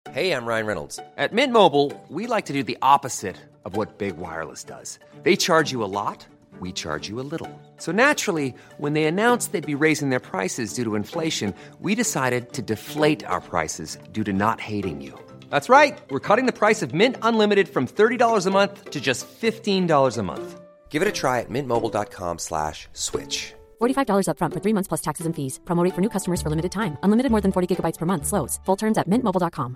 Hey, I'm Ryan Reynolds. At Mint Mobile, we like to do the opposite of what Big Wireless does. They charge you a lot, we charge you a little. So naturally, when they announced they'd be raising their prices due to inflation, we decided to deflate our prices due to not hating you. That's right. We're cutting the price of Mint Unlimited from $30 a month to just $15 a month. Give it a try at mintmobile.com/switch. $45 up front for 3 months plus taxes and fees. Promo rate for new customers for limited time. Unlimited more than 40 gigabytes per month. Slows full terms at mintmobile.com.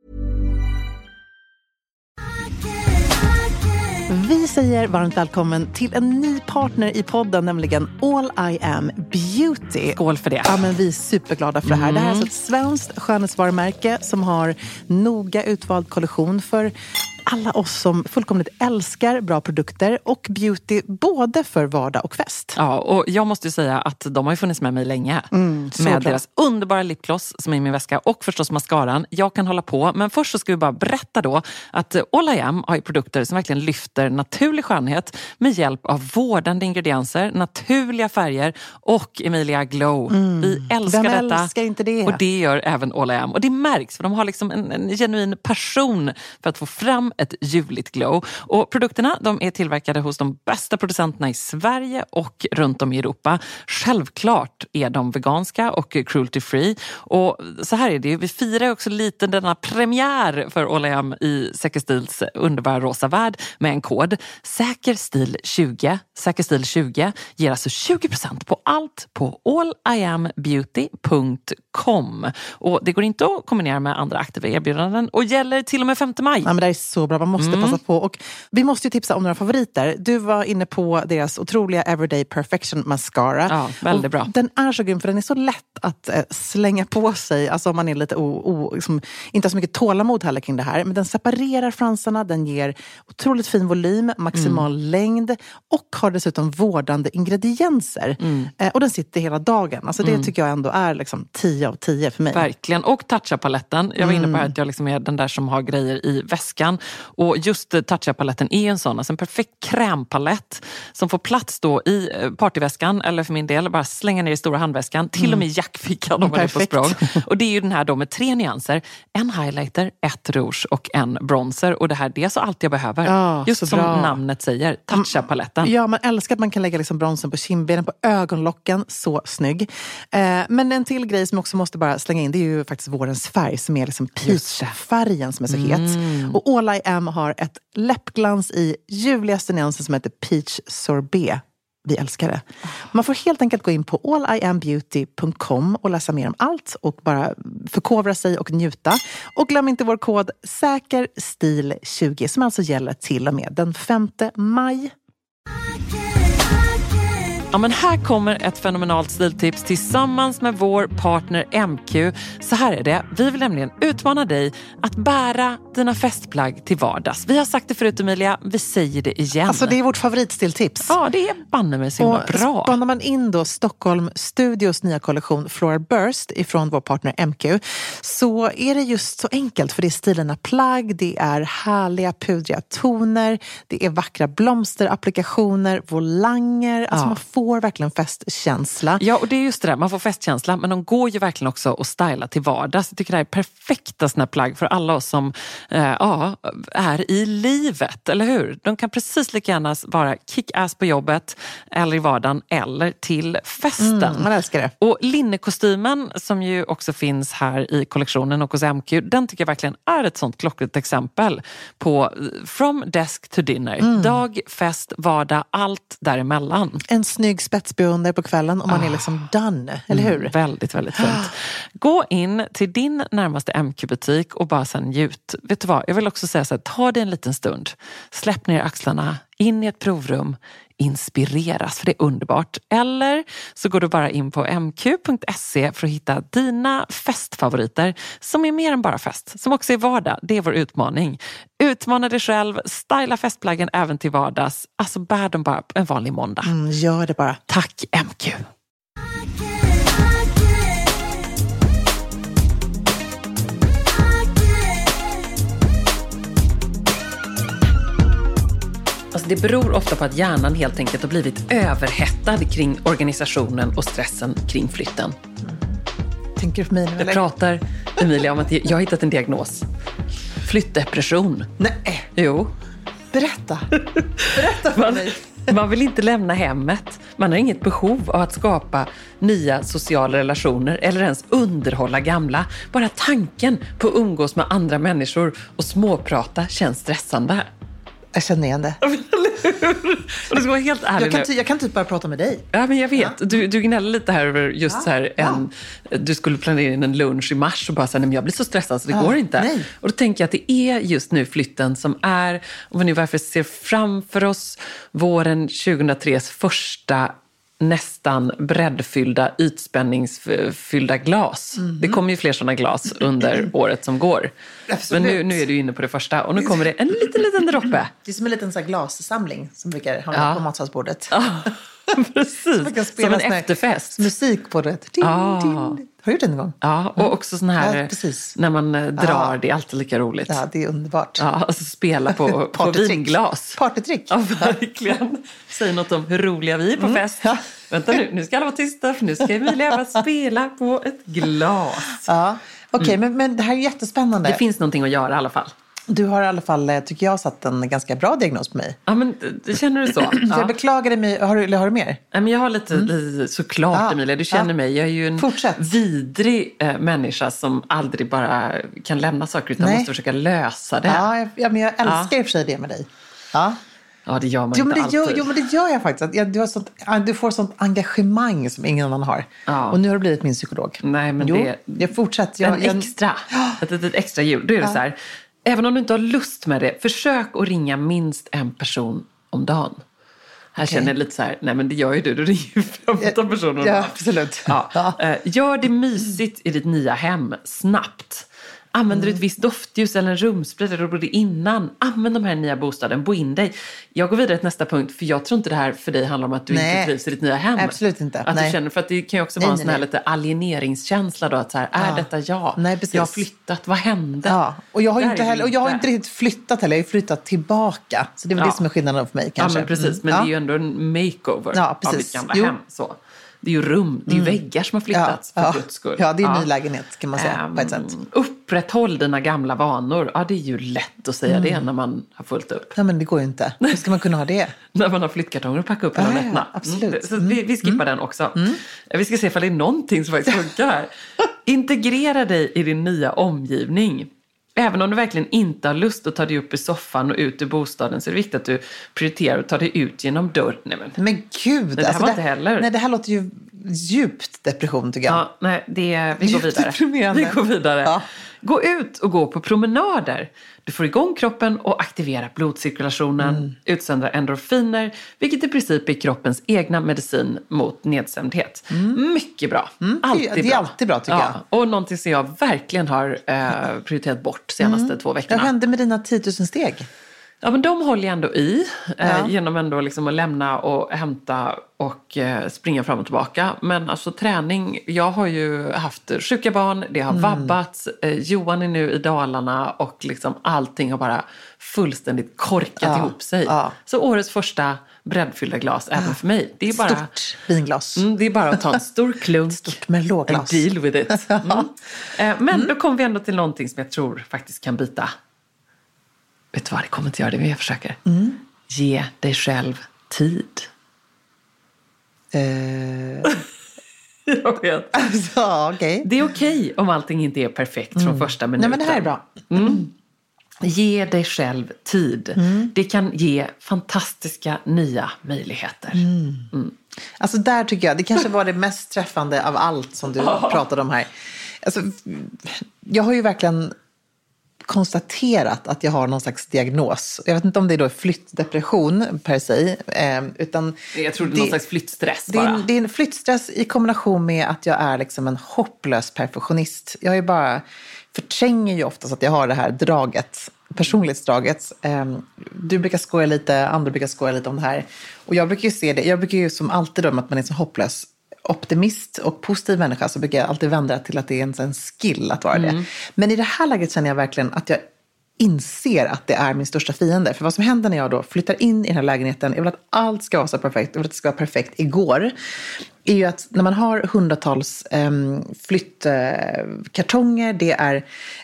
Vi säger varmt välkommen till en ny partner i podden, nämligen All I Am Beauty. Skål för det. Ja, men vi är superglada för det här. Det här är alltså ett svenskt skönhetsvarumärke som har noga utvald kollektion för alla oss som fullkomligt älskar bra produkter och beauty både för vardag och fest. Ja, och jag måste ju säga att de har ju funnits med mig länge. Med deras underbara lipgloss som är i min väska och förstås mascaran. Jag kan hålla på, men först så ska vi bara berätta då att All I Am har ju produkter som verkligen lyfter naturlig skönhet med hjälp av vårdande ingredienser, naturliga färger och Emilia Glow. Vi älskar detta. Vem älskar inte det? Och det gör även All I Am. Och det märks för de har liksom en genuin passion för att få fram ett juligt glow. Och produkterna, de är tillverkade hos de bästa producenterna i Sverige och runt om i Europa. Självklart är de veganska och cruelty free. Och så här är det, vi firar också lite denna premiär för All I Am i Säker Stils underbara rosa värld med en kod. Säkerstil20. Säkerstil20 ger alltså 20% på allt på alliambeauty.com. Och det går inte att kombinera med andra aktiva erbjudanden och gäller till och med 5 maj. Ja, men det är så bra, man måste passa på. Och vi måste ju tipsa om några favoriter. Du var inne på deras otroliga Everyday Perfection Mascara. Ja, väldigt bra. Den är så grym för den är så lätt att slänga på sig. Alltså om man är lite liksom, inte har så mycket tålamod heller kring det här. Men den separerar fransarna, den ger otroligt fin volym, maximal längd och har dessutom vårdande ingredienser. Och den sitter hela dagen. Alltså det tycker jag ändå är liksom 10 av 10 för mig. Verkligen. Och Toucha-paletten. Jag var inne på att jag liksom är den där som har grejer i väskan. Och just Toucha-paletten är en sån. Alltså en perfekt krämpalett som får plats då i partyväskan. Eller för min del, bara slänga ner i stora handväskan. Till och med jackfickan om man är på språng. Och det är ju den här då med 3 nyanser. En highlighter, 1 rouge och en bronzer. Och det här, det är så allt jag behöver. Ja, just som namnet säger. Toucha-paletten. Ja, man älskar att man kan lägga liksom bronsen på kindbenen, på ögonlocken. Så snygg. Men en till grej som jag också måste bara slänga in, det är ju faktiskt vårens färg som är liksom peach-färgen som är så het. Och All I Am har ett läppglans i ljuvligaste nyansen som heter Peach Sorbet. Vi älskar det. Man får helt enkelt gå in på alliambeauty.com och läsa mer om allt och bara förkovra sig och njuta. Och glöm inte vår kod SÄKERSTIL20 som alltså gäller till och med den 5 maj. Ja, men här kommer ett fenomenalt stiltips tillsammans med vår partner MQ. Så här är det. Vi vill nämligen utmana dig att bära dina festplagg till vardags. Vi har sagt det förut, Emilia. Vi säger det igen. Alltså det är vårt favoritstiltips. Ja, det är banne mig så himla bra. Spanar man in då Stockholm Studios nya kollektion Floral Burst ifrån vår partner MQ, så är det just så enkelt. För det är stilarna plagg, det är härliga pudriga toner, det är vackra blomsterapplikationer, volanger. Alltså man får verkligen festkänsla. Ja, och det är just det där. Man får festkänsla, men de går ju verkligen också att styla till vardags. Jag tycker det här är perfekta såna plagg för alla oss som är i livet, eller hur? De kan precis lika gärna vara kick-ass på jobbet eller i vardagen eller till festen. Man älskar det. Och linnekostymen som ju också finns här i kollektionen och hos MQ, den tycker jag verkligen är ett sånt klockrent exempel på from desk to dinner. Dag, fest, vardag, allt däremellan. En snygg spetsbeundrar på kvällen och man är liksom done, eller hur? Väldigt, väldigt fint. Gå in till din närmaste MQ-butik och bara sen njut. Vet du vad, jag vill också säga så här, ta dig en liten stund. Släpp ner axlarna, in i ett provrum, inspireras, för det är underbart. Eller så går du bara in på mq.se för att hitta dina festfavoriter som är mer än bara fest, som också är vardag. Det är vår utmaning. Utmana dig själv, styla festplaggen även till vardags. Alltså bär dem bara en vanlig måndag. Gör det bara. Tack MQ. Alltså det beror ofta på att hjärnan helt enkelt har blivit överhettad kring organisationen och stressen kring flytten. Tänker du på mig nu, Jag eller? pratar, Emilia, om att jag har hittat en diagnos. Flyttdepression. Nej, Jo. berätta. Berätta för mig. Man vill inte lämna hemmet. Man har inget behov av att skapa nya sociala relationer eller ens underhålla gamla. Bara tanken på att umgås med andra människor och småprata känns stressande. Jag känner igen det. Och det ska vara helt ärlig nu. Jag kan typ bara prata med dig. Ja, men jag vet. Du gnäller lite här över just så här du skulle planera in en lunch i mars och bara säga, nej men jag blir så stressad så det går inte. Nej. Och då tänker jag att det är just nu flytten som är, om vi nu varför ser framför oss våren 2003s första nästan breddfyllda, ytspänningsfyllda glas. Det kommer ju fler sådana glas under året som går. Absolut. Men nu är du inne på det första och nu kommer det en liten droppe. Det är som en liten så här glassamling som brukar hamna på matsalsbordet. Ja, precis. Man kan spela Som en sån här efterfest. Musik på det. Din. Har du gjort det en gång? Ja, och också sån här, Ja, precis. när man drar, det är alltid lika roligt. Ja, det är underbart. Ja, alltså spela på vinglas. Partytrick. Ja, verkligen. Säg något om hur roliga vi är på fest. Ja. Vänta nu ska alla vara tysta för nu ska Emilia bara spela på ett glas. Ja, okej, men det här är jättespännande. Det finns någonting att göra i alla fall. Du har i alla fall, tycker jag, satt en ganska bra diagnos på mig. Ja, men det känner du så? Så Ja. jag beklagar dig, har du mer? Nej, men jag har lite såklart, Ja. Emilia. Du känner mig. Jag är ju en Fortsätt. vidrig människa som aldrig bara kan lämna saker utan måste försöka lösa det. Ja, men jag älskar i och för sig det med dig. Ja. Ja, det gör man Jo, inte men alltid. men det gör jag faktiskt. Du får sånt engagemang som ingen annan har. Ja. Och nu har du blivit min psykolog. Nej, men jag fortsätter. Ett extra jul. Då är det så här, även om du inte har lust med det, försök att ringa minst en person om dagen. Här känner jag lite så här, nej men det gör ju du ringer ju 15 personer om dagen. Ja, absolut. Ja. Gör det mysigt i ditt nya hem snabbt. Använder du ett visst doftljus eller en rumspray eller du bodde innan? Använd de här nya bostaden, bo in dig. Jag går vidare till nästa punkt, för jag tror inte det här för dig handlar om att du inte trivs i ditt nya hem. Absolut inte. Att du känner, för att det kan ju också vara en sån här lite alieneringskänsla då, att så här, är detta jag? Nej, precis. Jag har flyttat, vad hände? Ja, och jag har Där inte är heller, och jag har inte riktigt flyttat heller, jag har flyttat tillbaka. Så det är väl det som är skillnaden för mig kanske. Ja, men precis. Men det är ju ändå en makeover av ditt gamla hem. Så. Det är ju rum, det är ju väggar som har flyttats för Guds skull. Ja, det är en ny lägenhet kan man säga på ett sätt. Upprätthåll dina gamla vanor. Ja, det är ju lätt att säga det när man har fullt upp. Ja, men det går ju inte. Hur ska man kunna ha det? När man har flyttkartonger och packa upp hela nätterna. Absolut. Så vi skippar den också. Vi ska se ifall det är någonting som faktiskt funkar här. Integrera dig i din nya omgivning. Även om du verkligen inte har lust att ta dig upp i soffan och ut ur bostaden, så är det viktigt att du prioriterar att ta dig ut genom dörren. Men gud, det här var inte heller. Nej, det här låter ju djupt depression tycker jag. Ja, nej, vi går vidare. Deprimerande. Vi går vidare. Ja. Gå ut och gå på promenader. Du får igång kroppen och aktiverar blodcirkulationen, utsöndrar endorfiner, vilket i princip är kroppens egna medicin mot nedstämdhet. Mycket bra. Alltid det är bra. alltid bra tycker jag. Och någonting som jag verkligen har prioriterat bort de senaste 2 veckorna. Vad hände med dina 10 000 steg? Ja, men de håller jag ändå i genom ändå liksom att lämna och hämta och springa fram och tillbaka. Men alltså träning, jag har ju haft sjuka barn, det har vabbats, Johan är nu i Dalarna och liksom allting har bara fullständigt korkat ihop sig. Ja. Så årets första breddfyllda glas även för mig. Det är bara, Stort vinglas. det är bara att ta en stor klunk. Stort Merlotglas. And deal with it. Men då kommer vi ändå till någonting som jag tror faktiskt kan bita. Vet du vad, det kommer inte göra det, men jag försöker. Ge dig själv tid. Jag vet. Alltså, okej. Det är okej om allting inte är perfekt från första minuten. Nej, men det här är bra. Ge dig själv tid. Det kan ge fantastiska nya möjligheter. Alltså där tycker jag, det kanske var det mest träffande av allt som du pratade om här. Alltså, jag har ju verkligen konstaterat att jag har någon slags diagnos. Jag vet inte om det är då flyttdepression per se. Utan jag tror det är någon slags flyttstress bara. Det är en flyttstress i kombination med att jag är liksom en hopplös perfektionist. Jag är bara förtränger ju oftast att jag har det här draget, personlighetsdraget. Du brukar skoja lite, andra brukar skoja lite om det här. Och jag brukar ju se det, jag brukar ju som alltid då, att man är så hopplös optimist och positiv människa, så brukar jag alltid vända till att det är en skill att vara det. Men i det här läget känner jag verkligen att jag inser att det är min största fiende. För vad som händer när jag då flyttar in i den här lägenheten, jag vill att allt ska vara så perfekt, jag vill att det ska vara perfekt igår, är ju att när man har hundratals flyttkartonger, det är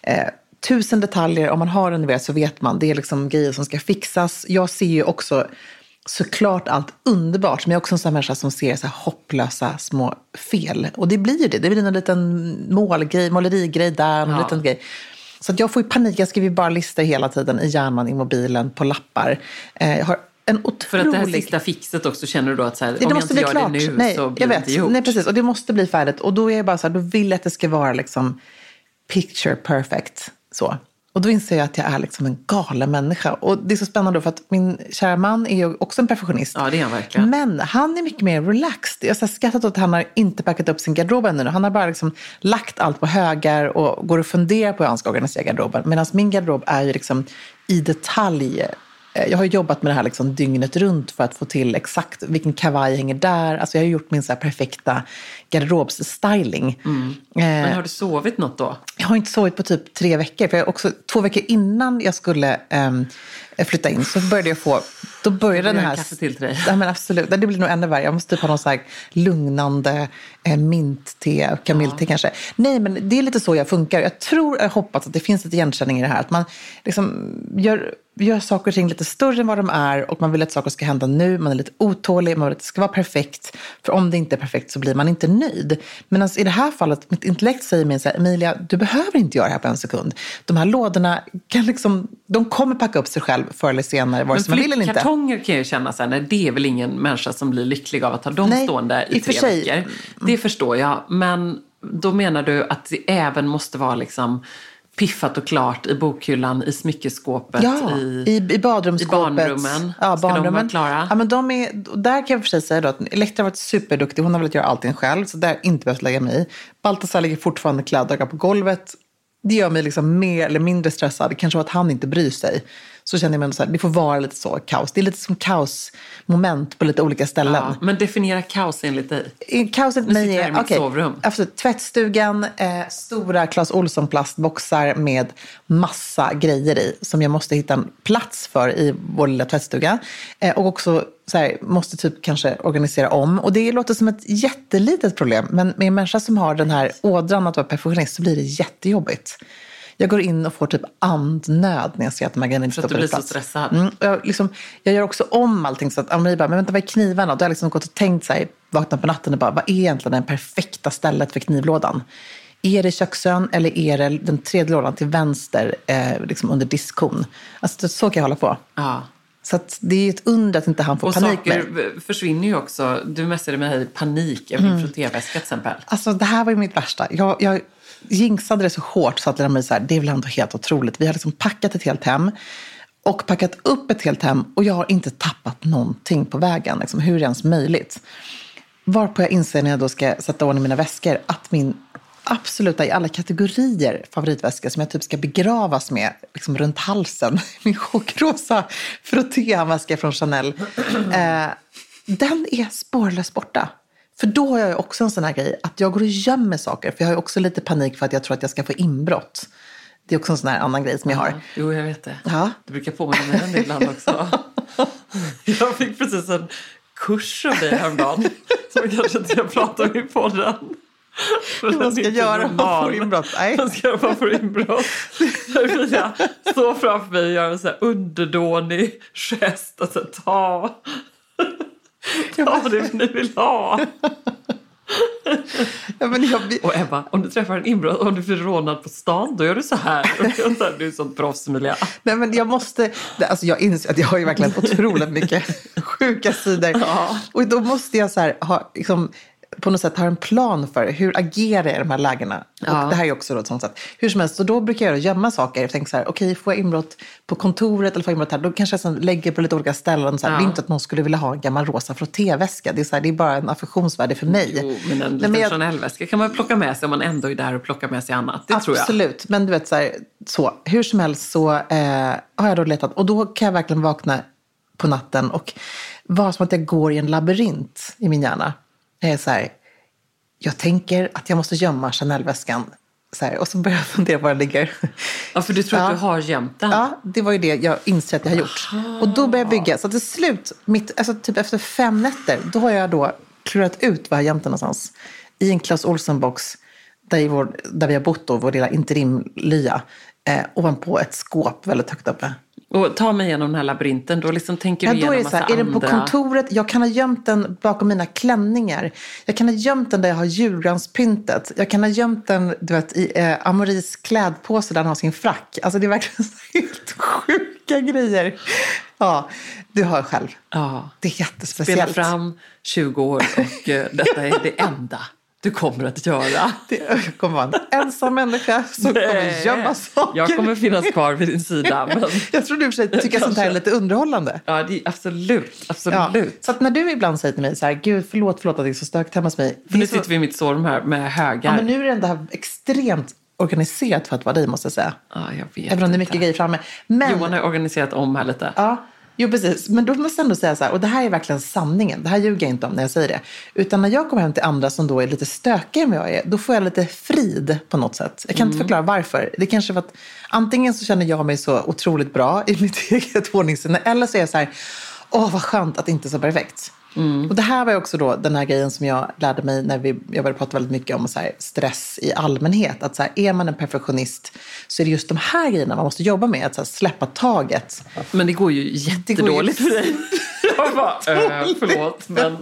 1000 detaljer, om man har renoverat så vet man, det är liksom grejer som ska fixas. Jag ser ju också såklart allt underbart, men jag är också en sån människa som ser så här hopplösa små fel. Och det blir ju det blir en liten målerigrej där, en liten grej. Så att jag får ju panik, jag skriver bara listor hela tiden i hjärnan, i mobilen, på lappar. Jag har en otrolig... För att det här sista fixet också, känner du då att så här, det om jag måste inte bli gör klart. det nu Nej, så blir det inte gjort. Nej, precis. Och det måste bli färdigt. Och då är jag bara så här, då vill jag att det ska vara liksom picture perfect. Så. Och då inser jag att jag är liksom en galen människa. Och det är så spännande då, för att min kära man är ju också en perfektionist. Ja, det är han verkligen. Men han är mycket mer relaxed. Jag har skrattat åt att han har inte packat upp sin garderob ännu. Han har bara liksom lagt allt på högar och går och funderar på hur han ska organisera garderoben. Medan min garderob är ju liksom i detalj. Jag har jobbat med det här liksom dygnet runt för att få till exakt vilken kavaj hänger där. Alltså jag har gjort min så här perfekta garderobsstyling. Men har du sovit något då? Jag har inte sovit på typ 3 veckor. För jag också 2 veckor innan jag skulle flytta in så började jag få... Då började den här... kaffe till dig. Ja, men absolut. Det blir nog ännu värre. Jag måste typ ha någon så här lugnande mintte, kamillte kanske. Nej, men det är lite så jag funkar. Jag hoppas att det finns ett igenkänning i det här. Att man liksom gör saker och ting lite större än vad de är. Och man vill att saker ska hända nu. Man är lite otålig. Man vill att det ska vara perfekt. För om det inte är perfekt så blir man inte nöjd. Men alltså, i det här fallet, mitt intellekt säger mig så här: Emilia, du behöver inte göra det här på en sekund. De här lådorna kan liksom... De kommer packa upp sig själv förr eller senare. Vare sig man vill eller inte. Kartonger kan jag ju känna så här, nej, det är väl ingen människa som blir lycklig av att ha dem stående i 3 veckor. Det förstår jag. Men då menar du att det även måste vara liksom piffat och klart i bokhyllan, i smyckeskåpet, i badrumsskåpet. I barnrummen. Ja, Ska de vara klara? Ja, men där kan jag för sig säga då att Elektra har varit superduktig. Hon har velat göra allting själv, så där har jag inte behövt lägga mig i. Baltasar ligger fortfarande kläddagar på golvet. Det gör mig liksom mer eller mindre stressad. Kanske att han inte bryr sig. Så känner jag mig så här, det får vara lite så kaos. Det är lite som kaosmoment på lite olika ställen. Ja, men definiera kaos enligt dig. Kaoset mig är... Nu sitter jag i mitt sovrum. Absolut. Tvättstugan, stora Clas Ohlson plastboxar med massa grejer i. Som jag måste hitta en plats för i vår lilla tvättstuga. Och också så här, måste typ kanske organisera om. Och det låter som ett jättelitet problem. Men med en människa som har den här ådran att vara perfektionist så blir det jättejobbigt. Jag går in och får typ andnöd när jag ser att de här grejerna inte står på plats. För att du blir så stressad. Jag gör också om allting så att Amelie bara, men vänta, vad är knivarna? Och då har jag liksom gått och tänkt så här, vaknat på natten och bara, vad är egentligen det perfekta stället för knivlådan? Är det köksön eller är det den 3:e lådan till vänster liksom under diskon? Alltså så kan jag hålla på. Ja. Så att det är ett under att inte han får panik med. Och saker försvinner ju också. Du mässade med i panik över din frottéväska till exempel. Alltså det här var ju mitt värsta. Jag jinxade det så hårt så att det så här, det är väl ändå helt otroligt. Vi har liksom packat ett helt hem och packat upp ett helt hem och jag har inte tappat någonting på vägen. Liksom, hur är det ens möjligt? Varpå jag inser när jag då ska sätta ordning mina väskor att min absoluta i alla kategorier favoritväska som jag typ ska begravas med liksom runt halsen, min chockrosa frottéväska från Chanel, den är spårlöst borta. För då har jag ju också en sån här grej att jag går och gömmer saker. För jag har ju också lite panik för att jag tror att jag ska få inbrott. Det är också en sån här annan grej som jag har. Jo, jag vet det. Ja. Du brukar påminna mig den ibland också. Jag fick precis en kurs av dig häromdagen. Som kanske inte jag pratar om i podden. Vad ska jag göra om man får inbrott? Nej. Vad ska jag göra om man får inbrott? Jag står framför mig och gör en så här underdånig gest. Alltså ta det ni vill ha. Ja, men Och Ebba, om du träffar en inbrott, om du blir rånad på stan, då gör du så här. Du är sånt proffs, Emilia. Nej, men jag måste... Alltså jag inser att jag har ju verkligen otroligt mycket sjuka sidor. Ja. Och då måste jag så här ha... Liksom, på något sätt har en plan för hur agerar jag i de här lägena. Ja. Och det här är också då ett sånt sätt. Hur som helst, så då brukar jag gömma saker. Jag tänker så här, okej, får jag inbrott på kontoret eller får jag inbrott här? Då kanske jag sen lägger på lite olika ställen. Så här. Ja. Det är inte att någon skulle vilja ha en gammal rosa frottéväska. Det är, så här, det är bara en affektionsvärde för mig. Jo, men en liten Chanel-väska kan man plocka med sig om man ändå är där och plockar med sig annat. Det tror jag. Absolut, men du vet så. Hur som helst så har jag då letat. Och då kan jag verkligen vakna på natten och vara som att jag går i en labyrint i min hjärna. Jag är så här, jag tänker att jag måste gömma Chanel-väskan Så här, och så började jag fundera var den ligger. Ja, för du tror att du har gömt den? Ja, det var ju det jag insåg att jag har gjort. Och då började jag bygga. Så till slut, typ efter 5 nätter, då har jag då klurat ut var jag gömt den någonstans. I en Clas Ohlson-box där vi har bott då, vår lilla interimlya. Ovanpå ett skåp väldigt högt uppe. Och ta mig igenom den här labyrinten. Då liksom tänker du då är igenom det så här, är den på kontoret? Jag kan ha gömt den bakom mina klänningar. Jag kan ha gömt den där jag har julgranspyntet. Jag kan ha gömt den, du vet, i Amoris klädpåse där han har sin frack. Alltså det är verkligen helt sjuka grejer. Ja, du hör själv. Ja. Det är jättespeciellt. Spela fram 20 år och detta är det enda du kommer att göra. Jag kommer vara en ensam människa som kommer gömma saker. Jag kommer finnas kvar vid din sida. Men... Jag tror du för sig tycker sånt här är lite underhållande. Ja, det är absolut. Ja. Så att när du ibland säger till mig så här, gud förlåt att det är så stökigt hemma hos mig. För nu sitter vi i mitt sovrum här med högar. Ja, men nu är det ändå extremt organiserat för att vara dig, måste jag säga. Ja, jag vet. Även om det är mycket grejer framme. Men... Johan har organiserat om här lite. Ja, jo precis. Men då måste jag ändå säga så här, och det här är verkligen sanningen. Det här ljuger jag inte om när jag säger det. Utan när jag kommer hem till andra som då är lite stökiga än vad jag är, då får jag lite frid på något sätt. Jag kan inte förklara varför. Det är kanske för att antingen så känner jag mig så otroligt bra i mitt eget ordningssinne, eller så är jag så här, vad skönt att det inte är så perfekt. Och det här var ju också då den här grejen som jag lärde mig när jag började prata väldigt mycket om så här, stress i allmänhet. Att så här, är man en perfektionist så är det just de här grejerna man måste jobba med. Att så här, släppa taget. Men det går ju jättedåligt för dig. Jag bara, förlåt, men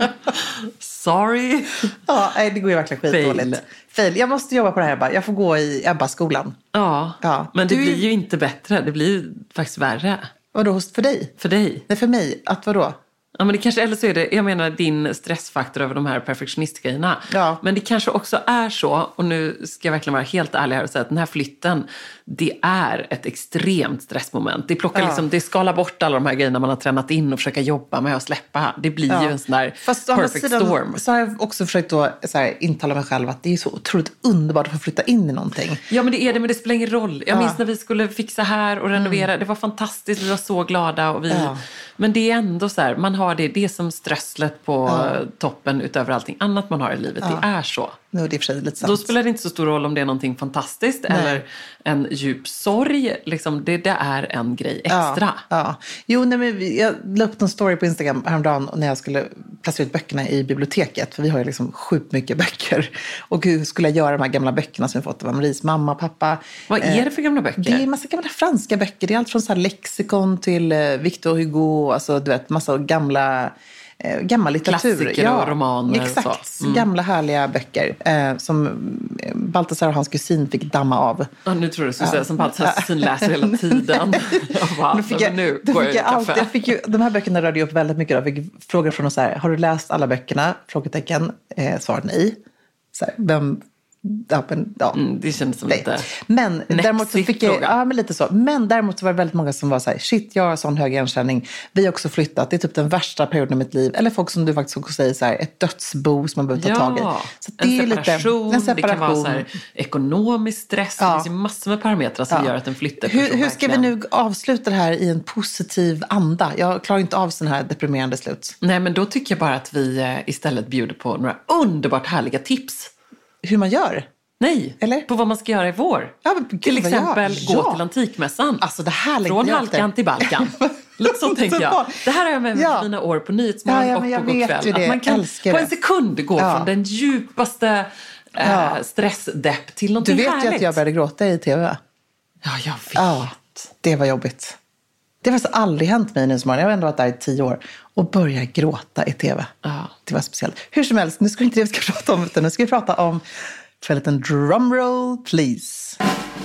sorry. Ja, det går ju verkligen skitdåligt. Fail. Jag måste jobba på det här, Ebba. Jag får gå i Ebba-skolan. Ja, men det blir ju inte bättre. Det blir ju faktiskt värre. Vadå, för dig? För dig. Nej, för mig. Att vadå? Ja, men det kanske, eller så är det, jag menar din stressfaktor över de här perfektionistgrejerna. Ja. Men det kanske också är så, och nu ska jag verkligen vara helt ärlig här och säga att den här flytten, det är ett extremt stressmoment. Det plockar liksom, det skalar bort alla de här grejerna man har tränat in och försöka jobba med och släppa. Det blir ju en sån där perfect storm. Så har jag också försökt då så här, intala mig själv att det är så otroligt underbart att få flytta in i någonting. Ja, men det är det, men det spelar ingen roll. Jag minns när vi skulle fixa här och renovera. Det var fantastiskt, vi var så glada. Och men det är ändå så här, man har det är som strösslet på toppen utöver allting annat man har i livet. Det är så. No, det är för sig lite sant. Då spelar det inte så stor roll om det är någonting fantastiskt eller en djup sorg. Liksom, det är en grej extra. Ja. Jo, men jag la upp en story på Instagram häromdagen när jag skulle placera ut böckerna i biblioteket. För vi har ju liksom sjukt mycket böcker. Och hur skulle jag göra de här gamla böckerna som vi fått av Maries mamma, pappa. Vad är det för gamla böcker? Det är en massa gamla franska böcker. Det är allt från så här lexikon till Victor Hugo. Alltså du vet, massa gammal litteratur. Klassiker och romaner. Exakt, och så. Gamla härliga böcker som Baltasar och hans kusin fick damma av. Ja, nu tror du så säga som Baltasars kusin läser hela tiden. Jag fick ju, de här böckerna rörde ju upp väldigt mycket. Jag fick frågor från oss så här, har du läst alla böckerna? Frågetecken, svar nej. Så här, det kändes som lite men däremot så fick jag, fråga. men lite så. Men däremot så var det väldigt många som var så här, shit, jag har sån hög igenkänning. Vi har också flyttat, det är typ den värsta perioden i mitt liv. Eller folk som du faktiskt också säger så här, ett dödsbo som man behöver ta tag i. Så det är separation, en separation. Det kan vara så här, ekonomisk stress. Det finns ju massor med parametrar som gör att en flyttar. Hur ska vi nu avsluta det här i en positiv anda? Jag klarar inte av sån här deprimerande slut. Nej, men då tycker jag bara att vi istället bjuder på några underbart härliga tips. Hur man gör? Nej, eller? På vad man ska göra i vår. Ja, men, till exempel gå till Antikmässan. Alltså, det här från Halkan till Balkan. Lite så tänker jag. Det här har jag med mig mina år på Nyhetsmorgon och på Gotkväll. Att man kan på en sekund gå från den djupaste stressdepp till någonting härligt. Du vet ju att jag började gråta i tv. Ja, jag vet. Ja, det var jobbigt. Det var så aldrig hänt mig i Nyhetsmorgon. Jag har ändå varit där i 10 år. Och börja gråta i tv. Ja. Det var speciellt. Hur som helst, nu ska vi inte det vi ska prata om. Utan nu ska vi prata om för en liten drumroll, please.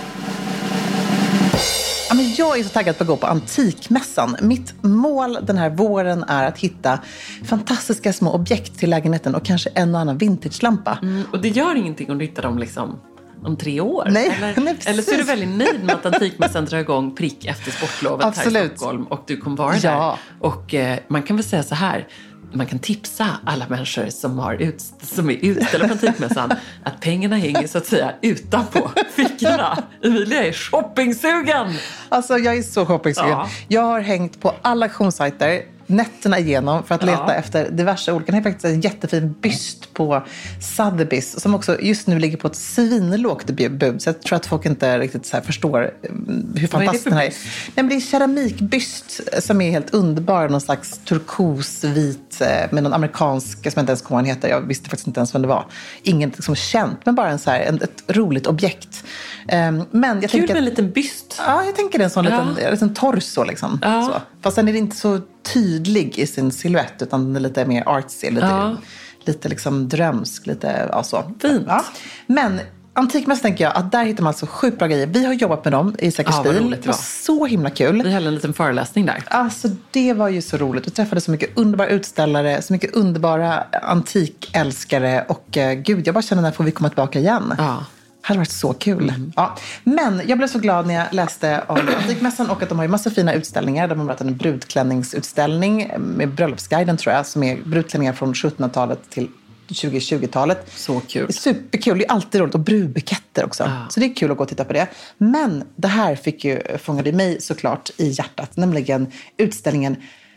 Ja, men jag är så taggad på att gå på Antikmässan. Mitt mål den här våren är att hitta fantastiska små objekt till lägenheten och kanske en och annan vintagelampa. Och det gör ingenting om du hittar dem liksom om 3 år? Nej, eller så är du väldigt nöjd med att Antikmässan drar igång prick efter sportlovet här i Stockholm och du kommer vara där. Och man kan väl säga så här, man kan tipsa alla människor som är utställda på Antikmässan att pengarna hänger så att säga utanpå fickorna. Emilia är shoppingsugen. Alltså jag är så shoppingsugen. Ja. Jag har hängt på alla auktionssajter nätterna igenom för att leta efter diverse olika. Den är faktiskt en jättefin byst på Sotheby's som också just nu ligger på ett svinlågt bud. Så jag tror att folk inte riktigt så här förstår hur fantastisk den är. Nej, men det är keramikbyst som är helt underbar. Någon slags turkosvit med någon amerikansk, som jag inte ens kommer ihåg vad den heter. Jag visste faktiskt inte ens vad det var. Inget liksom känt, men bara en så här, ett roligt objekt. Men jag tänker med en liten byst. Ja, jag tänker det är en sån liten torso liksom. Så. Fast den är inte så tydlig i sin silhuett, utan den är lite mer artsy, lite liksom drömsk, lite så. Fint. Ja. Men Antikmässan tänker jag att där hittar man alltså sjukt bra grejer. Vi har jobbat med dem i Säker stil. Det var så himla kul. Vi hade en liten föreläsning där. Alltså det var ju så roligt. Vi träffade så mycket underbara utställare, så mycket underbara antikälskare och gud, jag bara känner när får vi komma tillbaka igen. Ja. Det hade varit så kul. Ja. Men jag blev så glad när jag läste om Antikmässan och att de har ju massa fina utställningar. De har bland annat en brudklänningsutställning med Bröllopsguiden tror jag, som är brudklänningar från 1700-talet till 2020-talet. Så kul. Superkul. Det är alltid roligt. Och brudbuketter också. Så det är kul att gå och titta på det. Men det här fångade mig såklart i hjärtat. Nämligen utställningen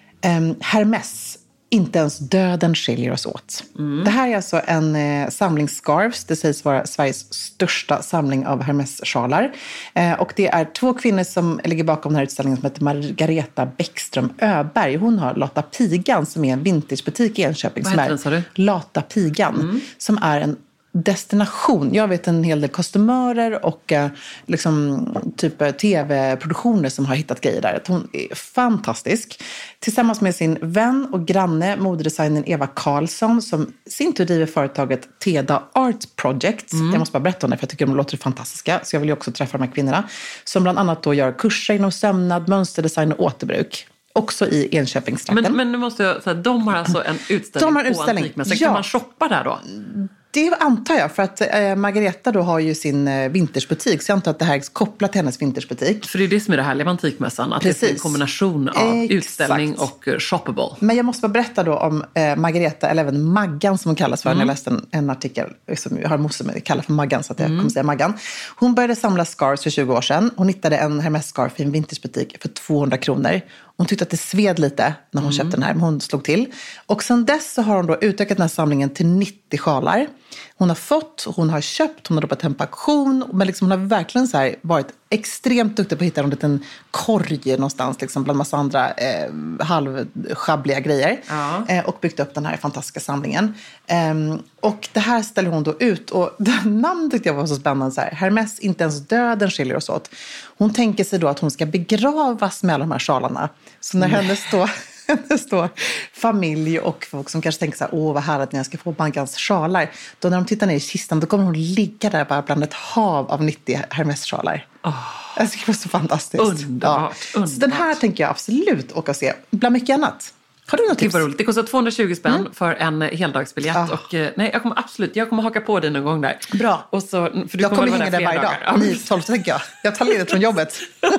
Hermes. Inte ens döden skiljer oss åt. Det här är alltså en samling scarves. Det sägs vara Sveriges största samling av Hermes-sjalar. Och det är 2 kvinnor som ligger bakom den här utställningen som heter Margareta Bäckström Öberg. Hon har Lata Pigan som är en vintagebutik i Enköping. Vad heter den, sa du? Lata Pigan. Som är en destination. Jag vet en hel del kostymörer och liksom typ tv-produktioner som har hittat grejer där. Hon är fantastisk. Tillsammans med sin vän och granne, modedesignern Eva Karlsson, som sin tur driver företaget Teda Art Project. Jag måste bara berätta om det för jag tycker de låter fantastiska. Så jag vill ju också träffa de här kvinnorna. Som bland annat då gör kurser inom sömnad, mönsterdesign och återbruk. Också i Enköpingstrakten. Men nu måste jag säga, de har alltså en utställning på Antikmässan. Kan man shoppa där då? Det antar jag, för att Margareta då har ju sin vintagebutik. Så jag antar att det här är kopplat till hennes vintagebutik. För det är det som är det härliga med Antikmässan. Att det är en kombination av utställning och shoppable. Men jag måste bara berätta då om Margareta, eller även Maggan som hon kallas för. Jag läste en artikel som jag har mosse med, kallar för Maggan, så att jag kommer säga Maggan. Hon började samla scarves för 20 år sedan. Hon hittade en Hermes-scarf i en vintagebutik för 200 kronor. Hon tyckte att det sved lite när hon köpte den här, men hon slog till. Och sen dess så har hon då utökat den här samlingen till 90 sjalar. Hon har köpt, hon har ropat hem på auktion. Men liksom hon har verkligen så här varit extremt duktig på att hitta en liten korg någonstans. Liksom bland massa andra halvschabliga grejer. Och byggt upp den här fantastiska samlingen. Och det här ställer hon då ut. Och det namn tyckte jag var så spännande. Så här, Hermes, inte ens döden skiljer oss åt. Hon tänker sig då att hon ska begravas med alla de här sjalarna. Så när hennes då familj och folk som kanske tänker så här, vad härligt när jag ska få Maggans sjalar. Då när de tittar ner i kistan, då kommer hon ligga där bara bland ett hav av 90 Hermes-sjalar. Jag tycker det var så fantastiskt. Underbart. Så den här tänker jag absolut åka och se. Bland mycket annat. Har du något tips? Det kostar 220 spänn för en heldagsbiljett. Och, jag kommer haka på dig någon gång där. Bra. Och så, för du jag kommer hänga där varje dag. 9-12 tänker jag. Jag tar ledigt från jobbet.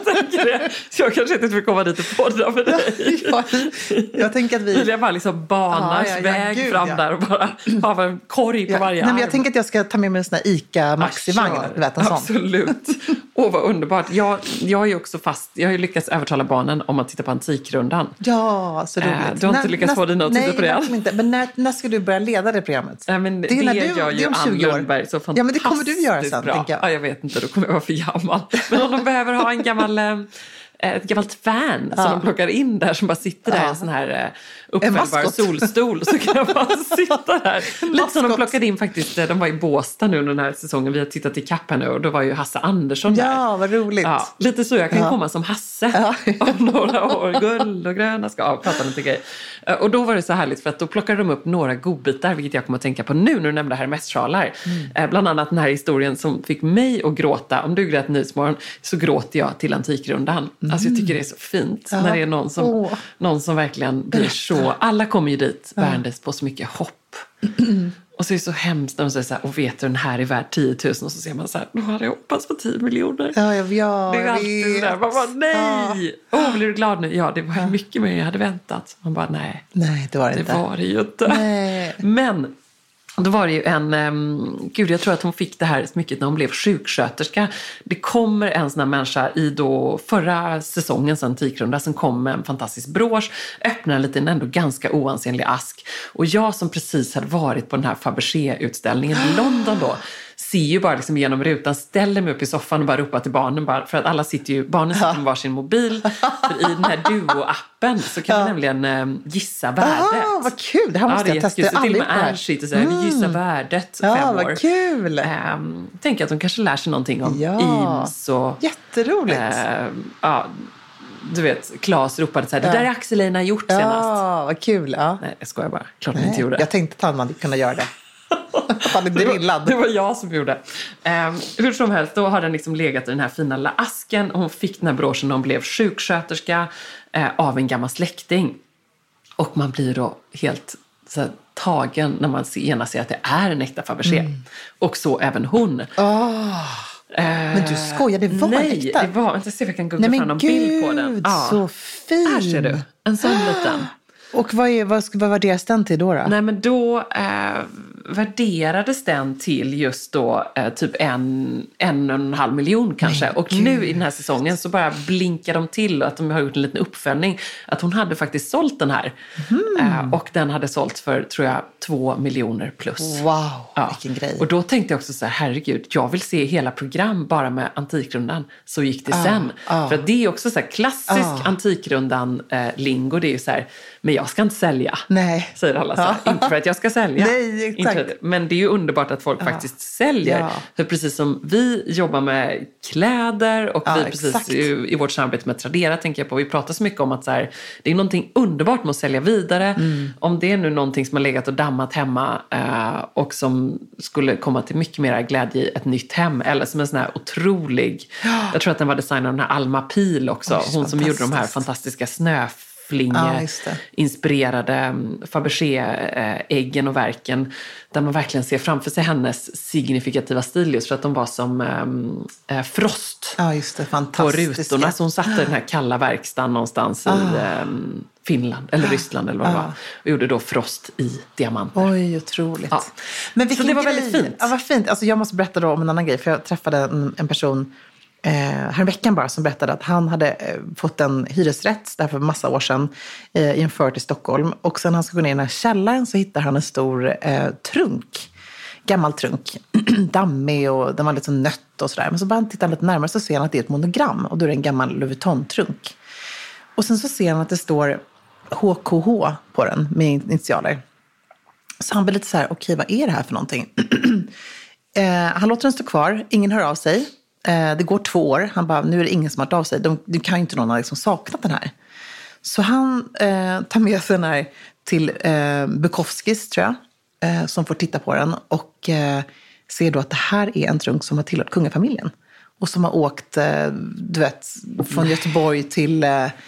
Så jag kanske inte får komma dit och podda med dig. Jag tänker att vi... Jag bara liksom banas väg fram där och bara ha en korg på varje arm. Men jag tänker att jag ska ta med mig en sån här ICA Maxi-vagn. Absolut. Vad underbart. Jag är ju också jag har ju lyckats övertala barnen om att titta på Antikrundan. Ja, så roligt. Du har inte lyckats få dina att titta på det? Nej, inte. Men när ska du börja leda det programmet? Men det gör ju Ann Lundberg så fantastiskt. Ja, men det kommer du göra sen, tänker jag. Ja, jag vet inte, då kommer jag vara för gammal. Men om de behöver ha ett gammalt fan som de plockar in där som bara sitter där i en sån här uppfällbar solstol, så kan jag bara sitta där. Lite som de plockade in faktiskt, de var i Båstad nu under den här säsongen, vi har tittat i kapp här nu och då var ju Hasse Andersson där. Ja, vad roligt. Ja, lite så jag kan komma som Hasse om några år, guld och gröna ska prata lite grejer. Och då var det så härligt för att då plockade de upp några godbitar, vilket jag kommer att tänka på nu när du nämnde Hermes-sjalar. Bland annat den här historien som fick mig att gråta. Om du grät Nyhetsmorgon så gråter jag till Antikrundan. Alltså jag tycker det är så fint när det är någon som verkligen blir så. Alla kommer ju dit bärandes på så mycket hopp. Och så är det så hemskt när de säger så här, och vet du, den här är värd 10 000, och så ser man så här, då hade jag hoppats på 10 miljoner. Ja, det är alltid sådär, man bara nej! Blir du glad nu? Ja, det var mycket mer jag hade väntat. Man bara nej. Nej, det var det inte. Det var det ju inte. Nej. Men Då var det ju jag tror att hon fick det här mycket när hon blev sjuksköterska. Det kommer en sån här människa i då förra säsongens Antikrunda som kom med en fantastisk brosch, öppnar en liten ändå ganska oansenlig ask. Och jag som precis hade varit på den här Fabergé-utställningen i London då, ser ju bara liksom genom rutan, ställer mig upp i soffan och bara ropar till barnen. För att barnen sitter med varsin mobil. För i den här Duo-appen så kan man nämligen gissa värdet. Vad kul, det här måste jag testa. Till och med Ann-Sheet och så här, vi gissar värdet 5 år. Vad kul. Tänker att de kanske lär sig någonting om Eames och... Jätteroligt. Du vet, Claes ropade så här, det där är Axel Einar gjort senast. Ja, vad kul. Ja. Nej, jag skojar bara. Klart jag inte gjorde. Jag tänkte att han hade kunnat göra det. Han är drillad. Det var jag som gjorde. Hur som helst, då har den liksom legat i den här fina lilla asken. Hon fick den här broschen när hon blev sjuksköterska av en gammal släkting. Och man blir då helt så här, tagen när man gärna ser att det är en äkta Fabergé. Och så även hon. Men du skojar, det var nej, äkta? det var, vänta, se om jag kan googla fram någon bild på den. Så fin. Här ser du, en sån liten. Och vad värderas den till då? Nej, men då värderades den till just då typ 1,5 miljon kanske. Men och Gud. Nu i den här säsongen så bara blinkar de till att de har gjort en liten uppföljning. Att hon hade faktiskt sålt den här. Och den hade sålt för, tror jag, 2 miljoner plus. Wow, vilken grej. Och då tänkte jag också så här, herregud, jag vill se hela program bara med Antikrundan. Så gick det sen. För att det är också så här klassisk Antikrundan-lingo. Det är ju så här, men jag ska inte sälja. Nej. Säger alla så här. Inte för att jag ska sälja. Nej, exakt. Men det är ju underbart att folk faktiskt säljer. Ja. För precis som vi jobbar med kläder och vi precis i vårt samarbete med Tradera tänker jag på. Vi pratar så mycket om att så här, det är någonting underbart med att sälja vidare. Om det är nu någonting som har legat och dammat hemma och som skulle komma till mycket mer glädje i ett nytt hem. Eller som en sån här otrolig, jag tror att den var designad av den här Alma Pil också. Hon som gjorde de här fantastiska inspirerade Fabergé-äggen och verken där man verkligen ser framför sig hennes signifikativa stil just för att de var som frost på rutorna. Så hon satte den här kalla verkstaden någonstans i Finland eller Ryssland eller vad det var och gjorde då frost i diamanter. Oj, otroligt. Men så det var väldigt fint. Ja, vad fint. Alltså, jag måste berätta då om en annan grej för jag träffade en person här veckan bara som berättade att han hade fått en hyresrätt där för massa år sedan i en förort i Stockholm. Och sen han ska gå ner i den här källaren så hittar han en stor trunk. Gammal trunk. Dammig och den var lite så nött och sådär. Men så bara han tittar lite närmare så ser han att det är ett monogram. Och då är det en gammal Louis Vuitton-trunk. Och sen så ser han att det står HKH på den med initialer. Så han blir lite så här, okej, vad är det här för någonting? Han låter den stå kvar, ingen hör av sig. Det går 2 år. Han bara, nu är det ingen som har hört av sig. Du kan ju inte någon ha liksom saknat den här. Så han tar med sig den här till Bukowskis, tror jag. Som får titta på den. Och ser då att det här är en trunk som har tillhört kungafamiljen. Och som har åkt, du vet, från Göteborg till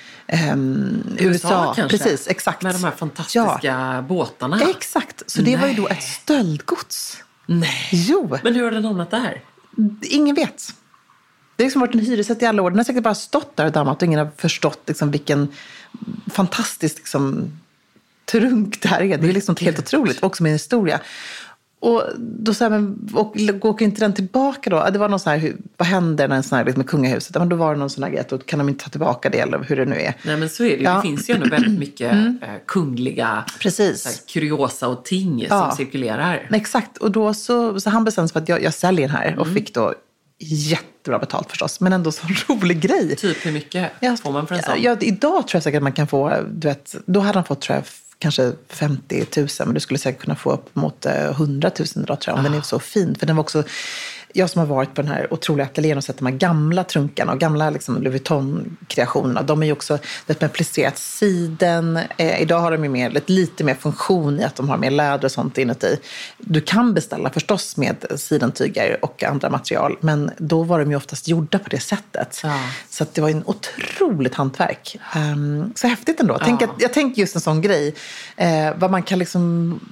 USA. Kanske. Precis, exakt. Med de här fantastiska båtarna. Exakt, så det var ju då ett stöldgods. Nej. Jo. Men hur har den hamnat där? Ingen vet. Det har liksom varit en hyresrätt i alla år. Den har säkert bara stått där och dammat och ingen har förstått liksom vilken fantastisk liksom, trunk det här är. Det är liksom helt otroligt. Också med en historia. Och då så här, men åker inte den tillbaka då? Det var någon sån här, vad händer när en sån här med kungahuset? Men då var det någon sån här grej att då kan de inte ta tillbaka det eller hur det nu är. Nej, men så är det ju. Det finns ju ändå väldigt mycket kungliga kuriosa och ting som cirkulerar. Exakt. Och då så han bestämde sig för att jag säljer den här och fick då jättebra betalt förstås. Men ändå så rolig grej. Typ hur mycket får man för en sån? Idag tror jag säkert att man kan få, du vet, då hade han fått tror jag kanske 50 000, men du skulle säkert kunna få upp mot 100 000 idag, tror jag, om den är så fin. För den var också, jag som har varit på den här otroliga ateljén och sett de här gamla trunkarna och gamla liksom, Louis Vuitton-kreationerna, de är ju också med plisserat siden. Idag har de ju mer, lite mer funktion i att de har mer läder och sånt inuti. Du kan beställa förstås med sidentyger och andra material, men då var de ju oftast gjorda på det sättet. Så att det var en otroligt hantverk. Så häftigt ändå. Jag tänker just en sån grej, vad man kan liksom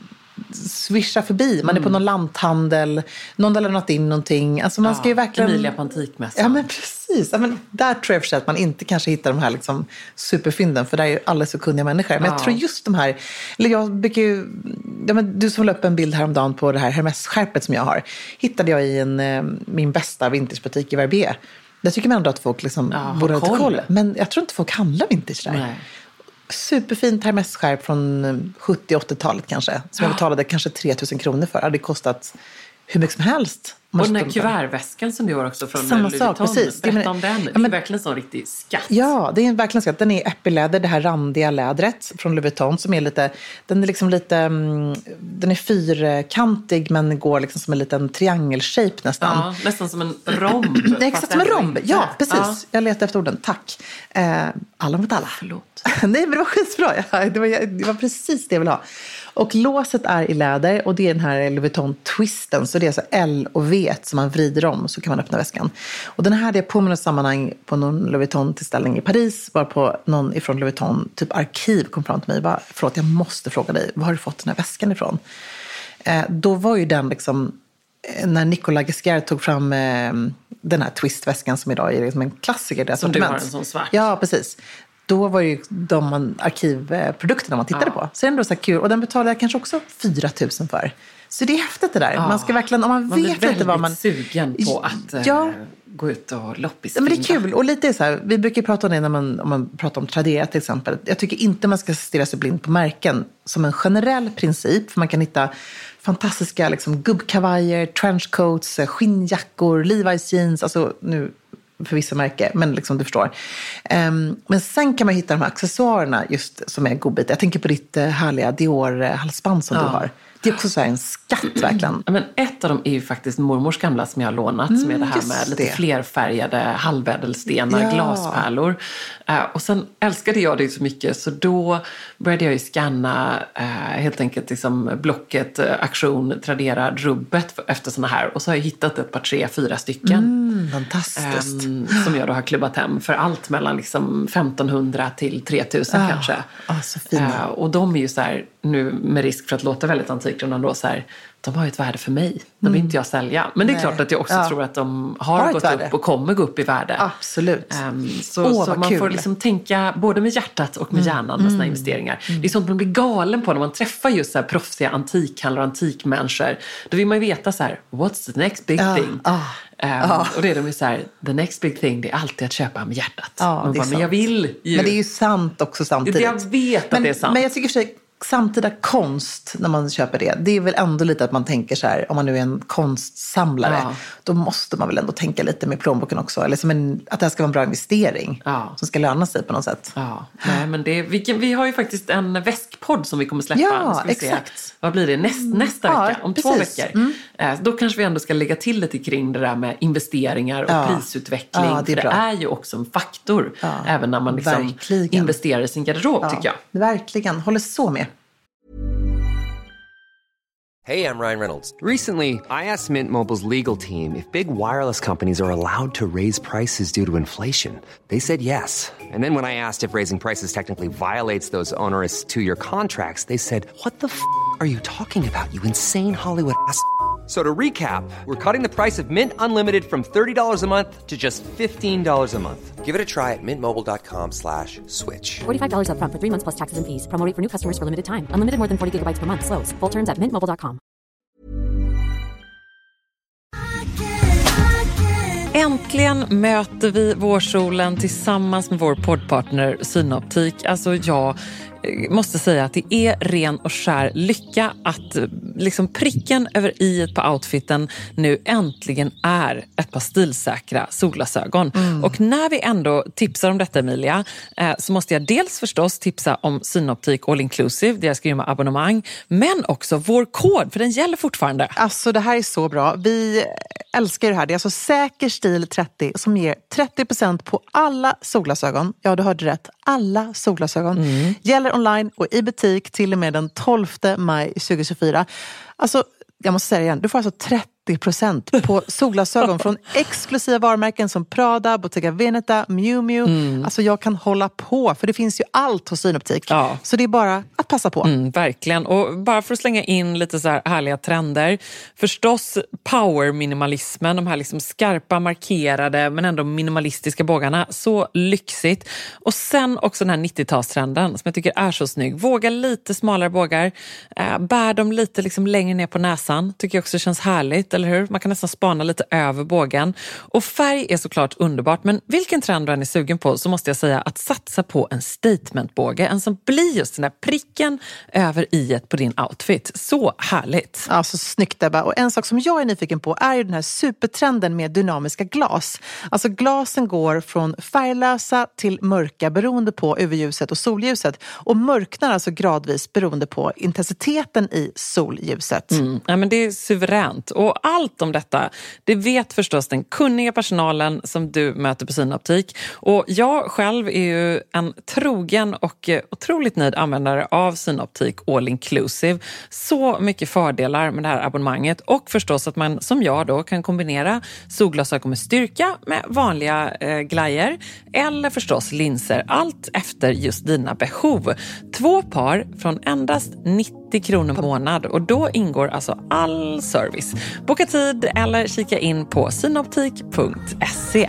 swisha förbi. Man är på någon lanthandel, någon har lämnat in någonting. Alltså man ska ju verkligen... Emilia på Antikmässan. Ja, men precis. Ja, men där tror jag för sig att man inte kanske hittar de här liksom superfynden, för där är ju alldeles så kunniga människor. Men jag tror just de här... Eller jag brukar ju... Ja, men du som la upp en bild häromdagen på det här Hermes-skärpet som jag har, hittade jag i min bästa vintagebutik i Verbier. Där tycker man ändå att folk liksom borde ha koll. Men jag tror inte folk handlar vintage där. Nej. Superfint Hermes-skärp från 70-80-talet kanske. Som jag betalade kanske 3 000 kronor för. Det hade kostat hur mycket som helst. Och den här kuvertväskan som du har också från samma Louis sak, Vuitton. precis. Berätta om den. Det är verkligen en sån riktig skatt. Ja, det är verkligen skatt. Den är äppelläder, det här randiga lädret från Louis Vuitton som är lite, den är liksom lite, den är fyrkantig men går liksom som en liten triangel-shape nästan. Ja, nästan som en romb. Exakt som en romb, ja precis. Ja. Jag letar efter orden, tack. Alla mot alla. Förlåt. Nej, men det var skitbra. Det var precis det jag ville ha. Och låset är i läder och det är den här Louis Vuitton-twisten. Så det är så L och V som man vrider om så kan man öppna väskan. Och den här hade jag på mig sammanhang på någon Louis Vuitton-tillställning i Paris. Var på någon ifrån Louis Vuitton, typ arkiv, kom fram till mig. Bara, förlåt, jag måste fråga dig, var har du fått den här väskan ifrån? Då var ju den liksom, när Nicolas Ghesquière tog fram den här twistväskan som idag är liksom en klassiker. Det som du har en sån svart. Ja, precis. Då var ju de arkivprodukterna man tittade på. Så det är ändå så kul. Och den betalade jag kanske också 4 000 för. Så det är häftigt det där. Man ska verkligen, om man vet inte vad man... sugen på att gå ut och loppis. Men det är kul. Och lite så här, vi brukar prata om det om man pratar om Tradera till exempel. Jag tycker inte man ska stirra sig blind på märken som en generell princip. För man kan hitta fantastiska liksom, gubbkavajer, trenchcoats, skinnjackor, Levi's jeans. Alltså nu... för vissa märken, men liksom du förstår. Men sen kan man hitta de här accessoarerna just som är godbit. Jag tänker på ditt härliga Dior-halsband som du har. Det är också så här en skatt verkligen. Men ett av dem är ju faktiskt mormors gamla som jag har lånat. Som är det här med lite flerfärgade halvädelstenar, glaspärlor. Och sen älskade jag det så mycket så då började jag ju scanna helt enkelt liksom Blocket, Auktion, Tradera, rubbet efter såna här. Och så har jag hittat ett par 3-4 stycken. Fantastiskt. Som jag då har klubbat hem för allt mellan liksom 1500 till 3000 kanske. Så fina. Och de är ju så här, nu med risk för att låta väldigt antikt, då så här, de har ju ett värde för mig. De vill inte jag sälja. Men det är klart att jag också tror att de har gått upp och kommer gå upp i värde. Absolut. Så man får liksom tänka både med hjärtat och med hjärnan med sina investeringar. Det är sånt man blir galen på när man träffar just så här proffsiga antikhandlare och antikmänniskor. Då vill man ju veta så här, what's the next big thing? Och det är de ju så här, the next big thing, det är alltid att köpa med hjärtat. Men jag vill ju. Men det är ju sant också samtidigt. Jag vet att det är sant. Men jag tycker för sig, samtida konst när man köper det är väl ändå lite att man tänker så här, om man nu är en konstsamlare, då måste man väl ändå tänka lite med plånboken också. Eller som att det här ska vara en bra investering som ska löna sig på något sätt. Ja, nej, men vi har ju faktiskt en väskpodd som vi kommer släppa. Ja, exakt. Vad blir det? Nästa vecka? Om 2 veckor. Då kanske vi ändå ska lägga till lite kring det där med investeringar och prisutveckling. För det är ju också en faktor. Även när man liksom investerar i sin garderob, tycker jag. Verkligen, håller så med. Hey, I'm Ryan Reynolds. Recently, I asked Mint Mobile's legal team if big wireless companies are allowed to raise prices due to inflation. They said yes. And then when I asked if raising prices technically violates those onerous 2-year contracts, they said, "What the f*** are you talking about, you insane Hollywood ass?" So to recap, we're cutting the price of Mint Unlimited from $30 a month to just $15 a month. Give it a try at mintmobile.com/switch. $45 up front for 3 months plus taxes and fees. Promo rate for new customers for limited time. Unlimited more than 40 gigabytes per month. Slows full terms at mintmobile.com. Äntligen möter vi vårsolen tillsammans med vår poddpartner Synoptik. Alltså jag måste säga att det är ren och skär lycka att liksom pricken över i-et på outfiten nu äntligen är ett par stilsäkra solglasögon. Och när vi ändå tipsar om detta, Emilia, så måste jag dels förstås tipsa om Synoptik All Inclusive, deras grymma abonnemang, men också vår kod, för den gäller fortfarande. Alltså det här är så bra. Vi älskar det här. Det är alltså Säker stil 30 som ger 30% på alla solglasögon. Ja, du hörde rätt. Alla solglasögon. Gäller online och i butik till och med den 12 maj 2024. Alltså, jag måste säga igen, du får alltså 30% på solglasögon från exklusiva varumärken som Prada, Bottega Veneta, Miu Miu. Alltså jag kan hålla på, för det finns ju allt hos Synoptik. Ja. Så det är bara att passa på. Verkligen. Och bara för att slänga in lite så här härliga trender. Förstås power-minimalismen, de här liksom skarpa, markerade men ändå minimalistiska bågarna. Så lyxigt. Och sen också den här 90-talstrenden som jag tycker är så snygg. Våga lite smalare bågar. Bär dem lite liksom längre ner på näsan. Tycker jag också känns härligt, eller hur? Man kan nästan spana lite över bågen. Och färg är såklart underbart, men vilken trend du än är sugen på så måste jag säga att satsa på en statementbåge. En som blir just den där pricken över i-et på din outfit. Så härligt. Ja, så snyggt Ebba. Och en sak som jag är nyfiken på är ju den här supertrenden med dynamiska glas. Alltså glasen går från färglösa till mörka beroende på UV-ljuset och solljuset. Och mörknar alltså gradvis beroende på intensiteten i solljuset. Ja, men det är suveränt. Och allt om detta, det vet förstås den kunniga personalen som du möter på Synoptik. Och jag själv är ju en trogen och otroligt nöjd användare av Synoptik All Inclusive. Så mycket fördelar med det här abonnemanget. Och förstås att man som jag då kan kombinera solglasögon med styrka med vanliga glajer. Eller förstås linser. Allt efter just dina behov. 2 par från endast 90 kronor per månad. Och då ingår alltså all service. Boka tid eller kika in på synoptik.se.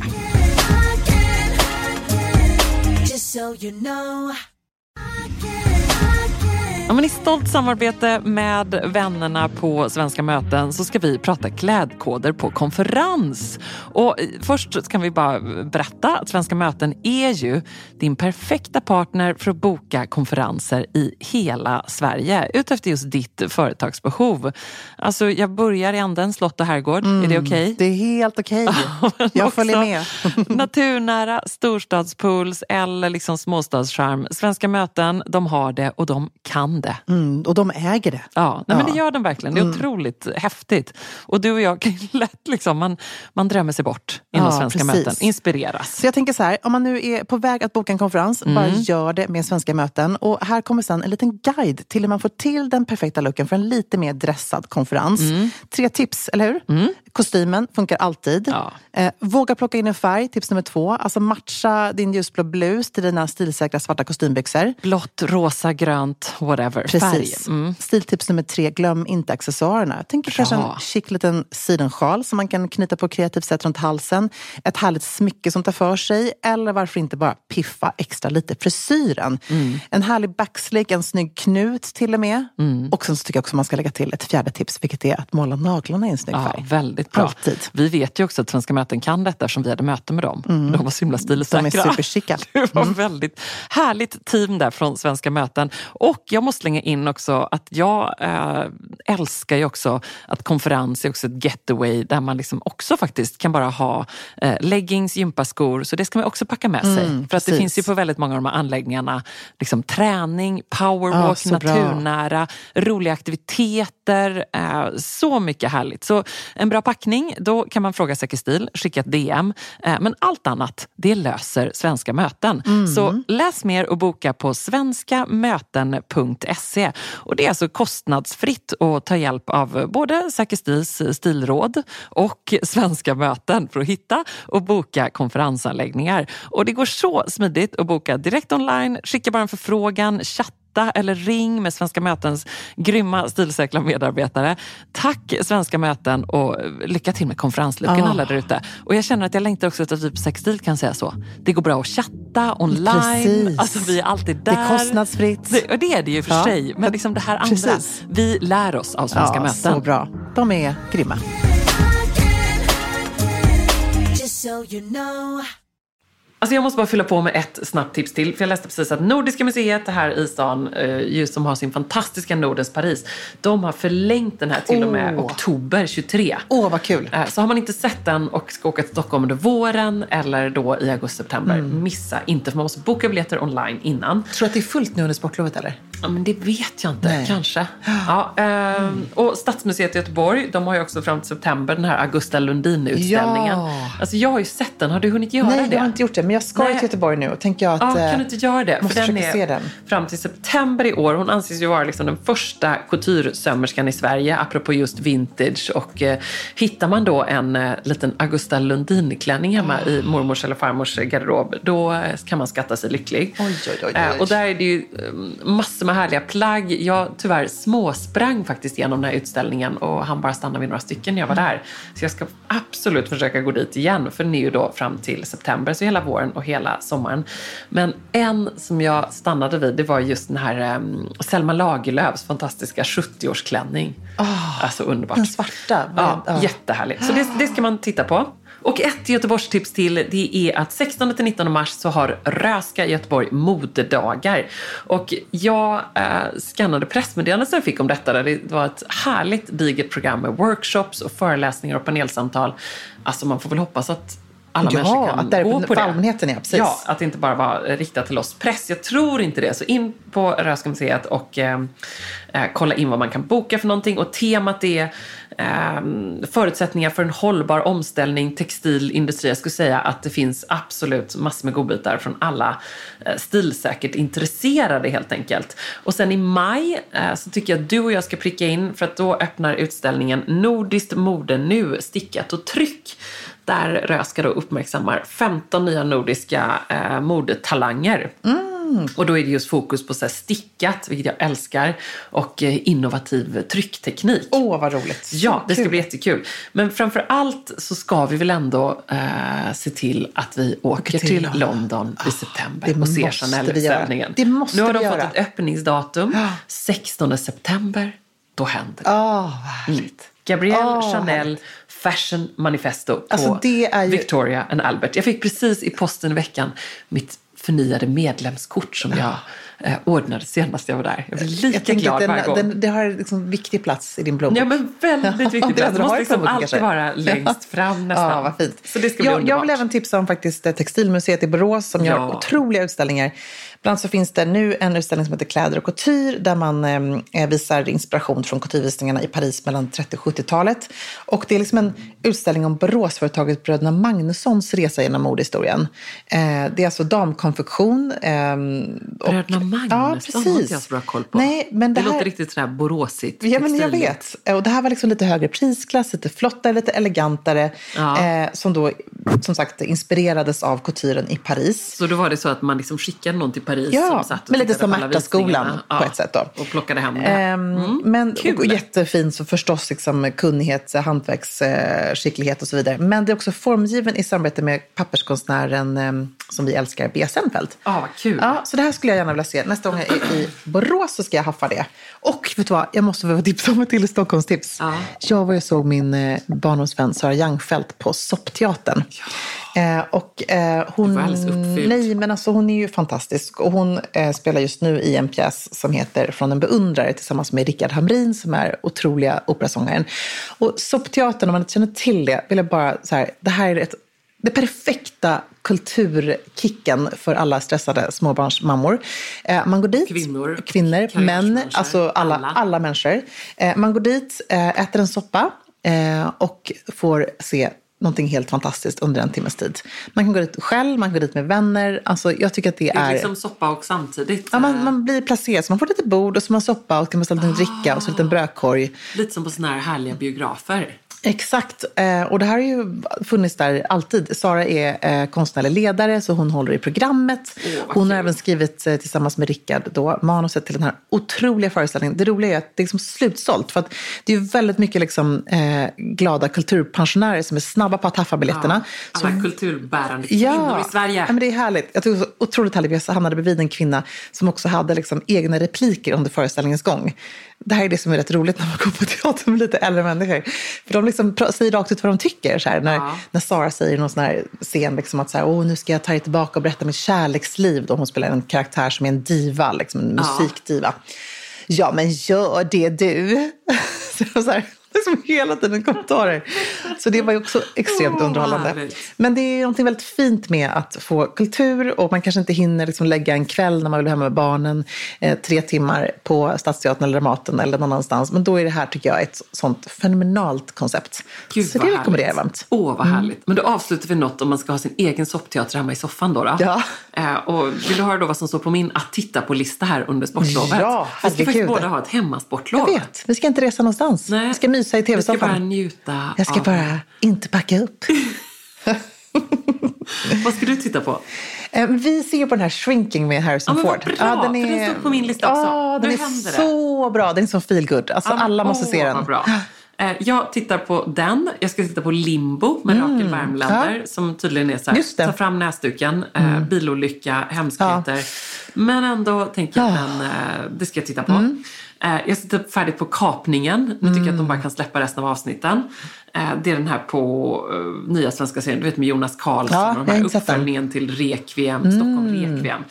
Ja, men i stolt samarbete med vännerna på Svenska möten så ska vi prata klädkoder på konferens. Och först kan vi bara berätta att Svenska möten är ju din perfekta partner för att boka konferenser i hela Sverige utefter just ditt företagsbehov. Alltså jag börjar i änden Slott och Herrgård. Är det okej? Det är helt okej. Jag följer med. Naturnära storstadspools eller liksom småstadscharm. Svenska möten, de har det och de kan det. Och de äger det. Ja, nej, men det gör de verkligen. Det är otroligt häftigt. Och du och jag kan lätt liksom, man drömmer sig bort inom Svenska möten. Inspireras. Så jag tänker så här, om man nu är på väg att boka en konferens, bara gör det med Svenska möten. Och här kommer sen en liten guide till hur man får till den perfekta looken för en lite mer dressad konferens. 3 tips, eller hur? Kostymen funkar alltid. Ja. Våga plocka in en färg, tips nummer 2. Alltså matcha din ljusblå blus till dina stilsäkra svarta kostymbyxor. Blått, rosa, grönt, whatever. Precis. Stiltips nummer 3, glöm inte accessoarerna. Jag tänker kanske en chic liten sidensjal som man kan knyta på kreativt sätt runt halsen. Ett härligt smycke som tar för sig. Eller varför inte bara piffa extra lite frisyren. En härlig backslick, en snygg knut till och med. Och sen så tycker jag också man ska lägga till ett 4:e tips, vilket är att måla naglarna i en snygg färg. Väldigt bra. Alltid. Vi vet ju också att Svenska möten kan detta som vi hade möte med dem. De var så himla stilsäkra. De är superchicka. Det var väldigt härligt team där från Svenska möten. Och jag måste slänga in också att jag älskar ju också att konferens är också ett getaway där man liksom också faktiskt kan bara ha leggings, gympaskor, så det ska man också packa med sig. För att det finns ju på väldigt många av de här anläggningarna liksom träning, powerwalk, naturnära, roliga aktiviteter, så mycket härligt. Så en bra packning, då kan man fråga Säker Stil, skicka ett DM. Men allt annat, det löser Svenska möten. Så läs mer och boka på svenskamöten.se. Och det är alltså kostnadsfritt att ta hjälp av både Säker Stils stilråd och Svenska möten för att hitta och boka konferensanläggningar. Och det går så smidigt att boka direkt online, skicka bara en förfrågan, chatta eller ring med Svenska mötens grymma stilsäkra medarbetare. Tack Svenska möten och lycka till med konferenslucken alla där ute. Och jag känner att jag längtar också att typ Säker Stil kan säga så. Det går bra att chatta online. Precis. Alltså vi är alltid där. Det är kostnadsfritt. Och det är det ju för sig. Men liksom det här andra, vi lär oss av Svenska möten. Så bra. De är grymma. Alltså jag måste bara fylla på med ett snabbt tips till. För jag läste precis att Nordiska museet här i stan, just som har sin fantastiska Nordens Paris, de har förlängt den här till och med oktober 23. Vad kul. Så har man inte sett den och ska åka till Stockholm under våren eller då i augusti-september, missa inte, för man måste boka biljetter online innan. Tror du att det är fullt nu under sportlovet eller? Ja, men det vet jag inte, kanske. Ja, och Stadsmuseet i Göteborg, de har ju också fram till september den här Augusta Lundin-utställningen. Ja. Alltså jag har ju sett den, har du hunnit göra det? Nej, jag har inte gjort det, men jag ska till Göteborg nu och tänker jag att... kan du inte göra det? Måste för den försöka se den. Fram till september i år. Hon anses ju vara liksom den första couture-sömmerskan i Sverige, apropå just vintage. Och hittar man då en liten Augusta Lundin-klänning hemma i mormors eller farmors garderob, då kan man skatta sig lycklig. Oj. Och där är det ju massor med härliga plagg. Jag tyvärr småsprang faktiskt genom den här utställningen och han bara stannade vid några stycken när jag var där. Så jag ska absolut försöka gå dit igen, för den är ju då fram till september, så hela våren och hela sommaren. Men en som jag stannade vid, det var just den här Selma Lagerlöfs fantastiska 70-årsklänning. Alltså underbart. Den svarta. Ja, jättehärligt. Så det ska man titta på. Och ett Göteborgstips till, det är att 16-19 mars så har Röska i Göteborg modedagar. Och jag skannade pressmeddelandet som jag fick om detta, där det var ett härligt digert program med workshops och föreläsningar och panelsamtal. Alltså man får väl hoppas att alla människor kan att gå på det. Allmänheten är, precis. Ja, att det inte bara var riktat till oss press. Jag tror inte det. Så in på Röska museet och kolla in vad man kan boka för någonting. Och temat är förutsättningar för en hållbar omställning, textilindustri. Jag skulle säga att det finns absolut massor med godbitar från alla stilsäkert intresserade helt enkelt. Och sen i maj så tycker jag att du och jag ska pricka in, för att då öppnar utställningen Nordiskt mode nu, stickat och tryck. Där Röska då uppmärksammar 15 nya nordiska modetalanger. Och då är det just fokus på så här stickat, vilket jag älskar, och innovativ tryckteknik. Vad roligt. Ja, det ska bli jättekul. Men framför allt så ska vi väl ändå se till att vi åker till London i september och ser Chanel-utställningen. Det måste vi göra. Nu har de fått ett öppningsdatum, 16 september. Då händer det. Vad härligt. Gabrielle Chanel Fashion Manifesto på alltså, det är ju... Victoria and Albert. Jag fick precis i posten i veckan mitt förnyade medlemskort som jag ordnade senast jag var där. Jag blir lika glad varje gång. Det har liksom viktig plats i din blomma. Ja, men väldigt viktig plats. Det måste liksom alltid vara längst fram nästan. Ja, vad fint. Så det ska bli underbart. Jag vill även tipsa om faktiskt Textilmuseet i Borås som gör otroliga utställningar. Bland annat så finns det nu en utställning som heter Kläder och couture, där man visar inspiration från couturevisningarna i Paris mellan 30- och 70-talet. Och det är liksom en utställning om Boråsföretaget Bröderna Magnussons resa genom modehistorien. Det är alltså damkonfektion. Bröderna Magnusson har inte jag så bra koll på. Nej, men det låter riktigt sådär boråsigt. Ja, men jag vet. Och det här var liksom lite högre prisklass, lite flottare, lite elegantare. Som då, som sagt, inspirerades av couturen i Paris. Så då var det så att man liksom skickade någon till Paris som satt och men lite som Märta-skolan på ett sätt då. Och plockade hem det. Men jättefint, så förstås liksom kunnighet, hantverksskicklighet och så vidare. Men det är också formgiven i samarbete med papperskonstnären som vi älskar, B. Senfeldt. Vad kul. Ja, så det här skulle jag gärna vilja se. Nästa gång jag är i Borås så ska jag haffa det. Och vet du vad, jag måste få tipsa om ett till Stockholmstips. Jag var och såg min barndomsvän Sara Youngfeldt på Soppteatern. Hon, nej, men alltså hon är ju fantastisk, och hon spelar just nu i en pjäs som heter Från en beundrare tillsammans med Rickard Hamrin som är otroliga operasångaren. Och Soppteatern, om man inte känner till det, vill jag bara så här, det här är det perfekta kulturkicken för alla stressade småbarnsmammor. Man går dit, kvinnor män, alltså alla människor. Man går dit, äter en soppa och får se någonting helt fantastiskt under en timmes tid. Man kan gå dit själv, man kan gå dit med vänner. Alltså, jag tycker att det är liksom soppa och samtidigt. Ja, man blir placerad, så man får lite bord och så man soppa och kan man ställa en dricka och så lite en brödkorg. Lite som på såna här härliga biografer. Exakt, och det här har ju funnits där alltid. Sara är konstnärlig ledare, så hon håller i programmet. Hon har även skrivit tillsammans med Rickard då manuset till den här otroliga föreställningen. Det roliga är att det är liksom slutsålt, för att det är ju väldigt mycket liksom, glada kulturpensionärer som är snabba på att haffa biljetterna. Alla kulturbärande kvinnor i Sverige. Ja, men det är härligt. Jag tycker det var så otroligt härligt. Jag hamnade bredvid en kvinna som också hade liksom egna repliker under föreställningens gång. Det här är det som är rätt roligt när man går på teater med lite äldre människor. För de liksom säger rakt ut vad de tycker. Så här, när Sara säger någon sån här scen liksom att så här, nu ska jag ta er tillbaka och berätta mitt kärleksliv. Då hon spelar en karaktär som är en diva, liksom en musikdiva. Ja, men gör det du. Så här, Liksom hela tiden kommentarer. Så det var ju också extremt underhållande. Härligt. Men det är någonting väldigt fint med att få kultur och man kanske inte hinner liksom lägga en kväll när man vill hemma med barnen 3 timmar på Stadsteatern eller Dramaten eller någon annanstans. Men då är det här, tycker jag, ett sånt fenomenalt koncept. Gud, så det rekommenderar jag varmt. Åh, vad härligt. Men då avslutar vi något om man ska ha sin egen soppteater hemma i soffan då. Ja. Och vill du höra då vad som står på min att titta på lista här under sportlovet? Ja, vi ska faktiskt båda ha ett hemmasportlov. Jag vet, vi ska inte resa någonstans. Nej. Vi ska mysa i tv-soffan. Vi ska bara njuta. Jag ska bara inte packa upp. Vad ska du titta på? Vi ser på den här Shrinking med Harrison Ford. Bra, för den står på min lista också. Den är så bra, den är så feel good. Alltså alla måste se den. Bra. Jag tittar på den. Jag ska titta på Limbo med Rakel Värmlander som tydligen är så här, ta fram näsduken, bilolycka, hemskheter. Men ändå tänker jag det ska jag titta på. Jag sitter färdigt på Kapningen. Nu tycker jag att de bara kan släppa resten av avsnitten. Det är den här på nya svenska serien, du vet, med Jonas Karlsson och den här uppföljningen till Requiem, Stockholm Requiem.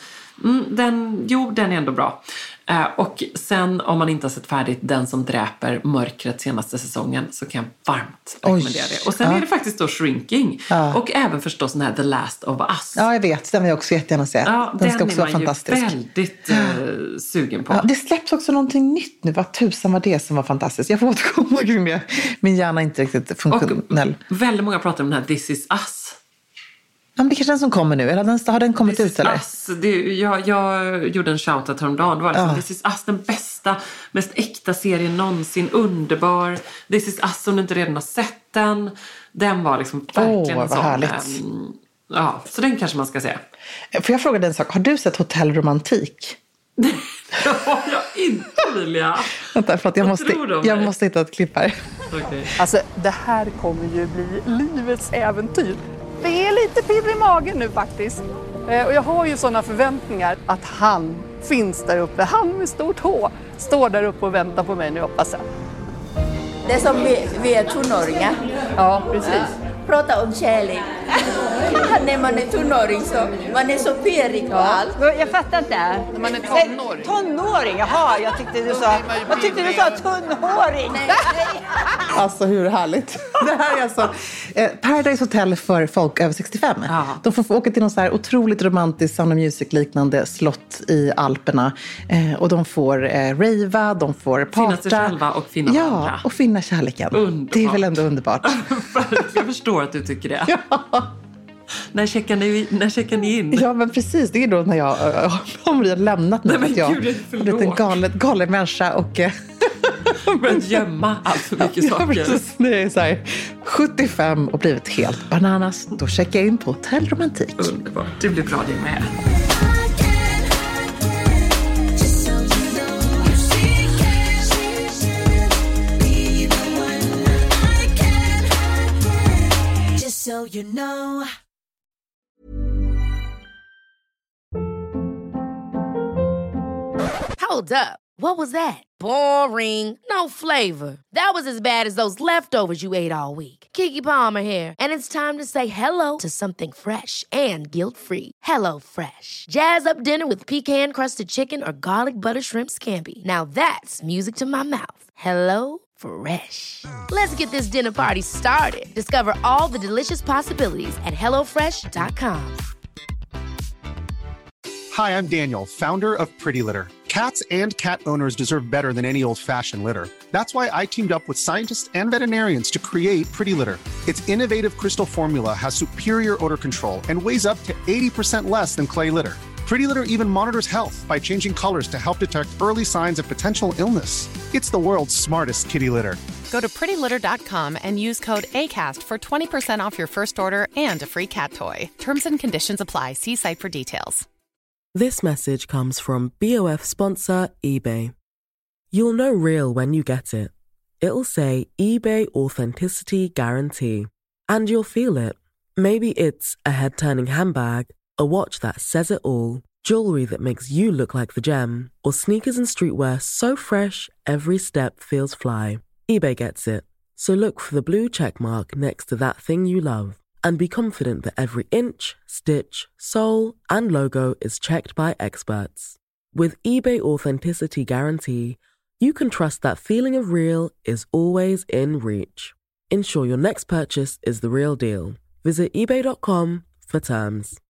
Den är ändå bra. Och sen, om man inte har sett färdigt Den som dräper mörkret senaste säsongen, så kan jag varmt rekommendera det. Och sen är det faktiskt då Shrinking. Och även förstås den här The Last of Us. Ja, jag vet. Den vill jag också jättegärna se. Den ska också vara fantastisk. Den är man ju väldigt sugen på. Ja, det släpps också någonting nytt nu. Vad tusan var det som var fantastiskt? Jag får återkomma kring det. Min hjärna är inte riktigt funktionell. Och väldigt många pratar om den här This is Us. Ja, men det kanske är den som kommer nu. Eller har den kommit ut? Eller? Jag gjorde en shoutout häromdagen. Det var liksom, This is Us, den bästa, mest äkta serien någonsin. Underbar. This is Us, om du inte redan har sett den. Den var liksom verkligen en sån. Härligt. Så den kanske man ska se. Får jag fråga dig en sak? Har du sett Hotell Romantik? Det har jag inte, Vilja. Vänta, för att jag måste hitta ett klipp här. Okay. Alltså, det här kommer ju bli livets äventyr. Det är lite pirr i magen nu faktiskt. Och jag har ju sådana förväntningar att han finns där uppe. Han med stort H står där uppe och väntar på mig nu, hoppas jag. Det är som vi är tonåringar. Ja, precis. Prata om kärlek. När man är tonåring så man är så pirrig och allt. Jag fattar inte. När man är tonåring. Tonåring, jaha. Jag tyckte du sa tunnhåring. Nej. Alltså, hur härligt. Det här är alltså Paradise Hotel för folk över 65. Ja. De får åka till någon så här otroligt romantisk Sound of Music-liknande slott i Alperna. Och de får rava, de får parta. Finna sig själva och finna varandra. Ja, och finna kärleken. Underbart. Det är väl ändå underbart. Jag förstår att du tycker det. Ja. När checkar ni in? Ja, men precis. Det är då när jag har lämnat mig. Nej, men jag gud, har blivit en galen människa och börjat gömma allt för mycket saker. Precis. Det är så här 75 och blivit helt bananas. Då checkar jag in på Hotell Romantik. Underbart. Det blir bra det med. So you know. Hold up. What was that? Boring. No flavor. That was as bad as those leftovers you ate all week. Keke Palmer here, and it's time to say hello to something fresh and guilt-free. Hello Fresh. Jazz up dinner with pecan-crusted chicken or garlic butter shrimp scampi. Now that's music to my mouth. Hello Fresh. Let's get this dinner party started. Discover all the delicious possibilities at hellofresh.com. Hi, I'm Daniel, founder of Pretty Litter. Cats and cat owners deserve better than any old-fashioned litter. That's why I teamed up with scientists and veterinarians to create Pretty Litter. Its innovative crystal formula has superior odor control and weighs up to 80% less than clay litter. Pretty Litter even monitors health by changing colors to help detect early signs of potential illness. It's the world's smartest kitty litter. Go to prettylitter.com and use code ACAST for 20% off your first order and a free cat toy. Terms and conditions apply. See site for details. This message comes from BOF sponsor eBay. You'll know real when you get it. It'll say eBay Authenticity Guarantee. And you'll feel it. Maybe it's a head-turning handbag, a watch that says it all, jewelry that makes you look like the gem, or sneakers and streetwear so fresh every step feels fly. eBay gets it. So look for the blue check mark next to that thing you love. And be confident that every inch, stitch, sole, and logo is checked by experts. With eBay Authenticity Guarantee, you can trust that feeling of real is always in reach. Ensure your next purchase is the real deal. Visit ebay.com for terms.